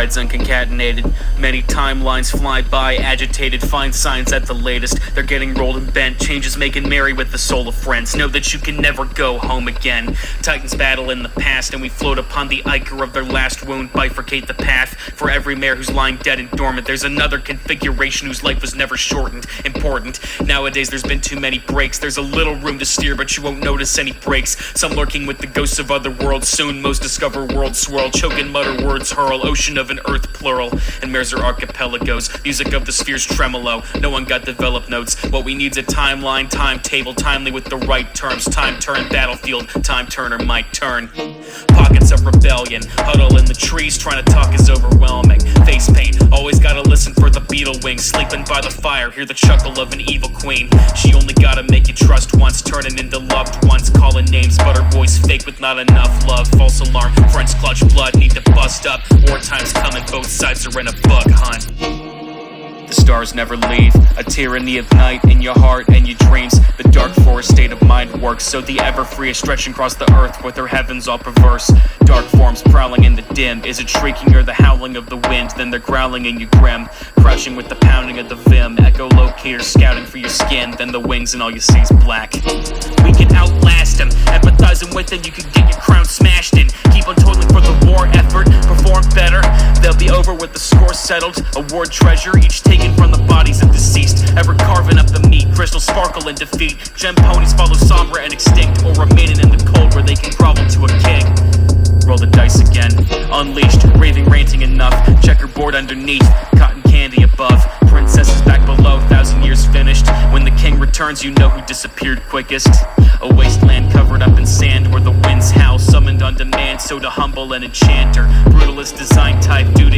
threads unconcatenated. Many timelines fly by, agitated, find signs at the latest. They're getting rolled and bent, changes making merry with the soul of friends. Know that you can never go home again. Titans battle in the past, and we float upon the ichor of their last wound. Bifurcate the path for every mare who's lying dead and dormant. There's another configuration whose life was never shortened. Important. Nowadays there's been too many breaks. There's a little room to steer, but you won't notice any breaks. Some lurking with the ghosts of other worlds. Soon most discover world swirl. Choke and mutter words hurl. Ocean of an earth plural. And mares are archipelagos. Music of the spheres tremolo. No one got developed notes. What we need's a timeline, timetable, timely with the right terms. Time turn battlefield. Time turner might turn. Pockets of rebellion. Huddle in the trees. Trying to talk is overwhelming. Face paint. Always gotta listen for the beetle wings. Sleeping by the fire. Hear the chuckle of an evil queen. She only gotta make you trust once. Turning into loved ones. Calling names, but her voice fake with not enough love. False alarm. Friends clutch blood. Need to bust up. Wartime's coming. Both sides are in a bug hunt. The stars never leave, a tyranny of night in your heart and your dreams. The dark forest state of mind works, so the ever-free is stretching across the earth with her heavens all perverse. Dark forms prowling in the dim, is it shrieking or the howling of the wind? Then they're growling in your grim, crouching with the pounding of the vim. Echolocators scouting for your skin, then the wings and all you see is black. We can outlast them, empathizing with them, you can get your crown smashed in. Keep on toiling for the war effort, perform better. They'll be over with the score settled, award treasure, each taken from the bodies of deceased. Ever carving up the meat, crystals sparkle in defeat. Gem ponies follow somber and extinct, or remaining in the cold where they can grovel to a king. Roll the dice again, unleashed, raving, ranting enough. Checkerboard underneath, cotton candy above. Princesses back below, 1,000 years finished. When the king returns, you know who disappeared quickest. A wasteland covered up in sand where the winds howl, summoned on demand, so to humble an enchanter. Brutalist design type, duty